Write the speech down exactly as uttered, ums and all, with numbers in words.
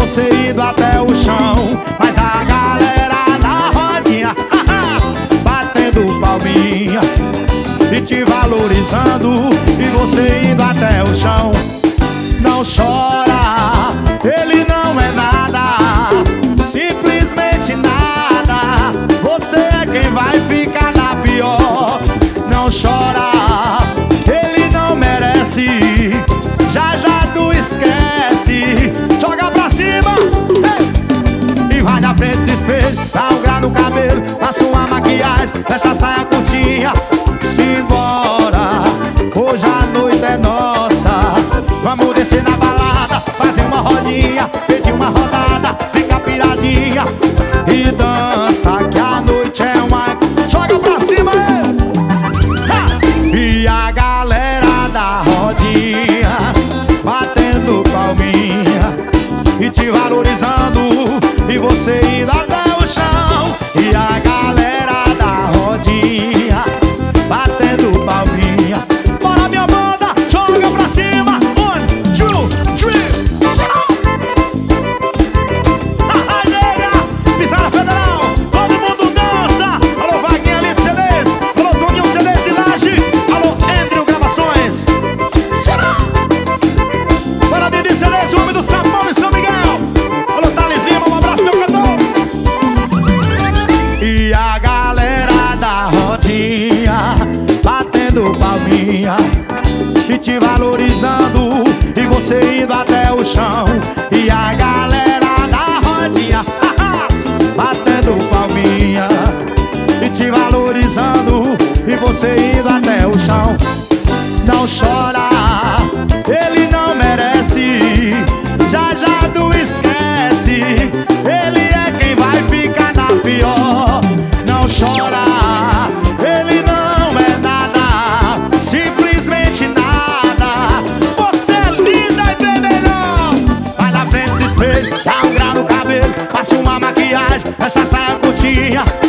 você indo até o chão. Mas a galera na rodinha batendo palminhas e te valorizando, e você indo até o chão. Não chora, ele não é nada, simplesmente nada. Você é quem vai ficar na pior. Não chora, ele não merece, já já tu esquece. Joga pra cima, hey! E vai na frente do espelho, dá um grau no cabelo, passa uma maquiagem, veste a saia curtinha. Simbora, hoje a noite é nossa. Vamos descer na balada, fazer uma rodinha, pedir uma rodada, fica piradinha e dança, que a noite é uma... Joga pra cima, hey! E a galera da rodinha batendo palminha e te valorizando, e você indo até o chão. E a galera da rodinha batendo palminha. Bora, minha banda, joga pra cima. One, two, three, four. Haha, nega, pisada federal, todo mundo dança. Alô, Vaguinha ali de C Ds, alô, Toninho C Ds de Laje, alô, Andrew Gravações. Bora, Didi C Ds, o homem do Sapão em São Miguel. Alô, Thales Lima, um abraço, meu cantor. E a galera da rodinha batendo palminha e te valorizando, e você indo até o chão. E a galera da rodinha batendo palminha e te valorizando, e você indo até o chão. Não chora, ele não merece, já já tu esquece. Ele é quem vai ficar na pior. Não chora, ele não é nada, simplesmente nada. Você é linda e bem melhor. Vai na frente do espelho, dá um grau no cabelo, passa uma maquiagem, essa saia curtinha.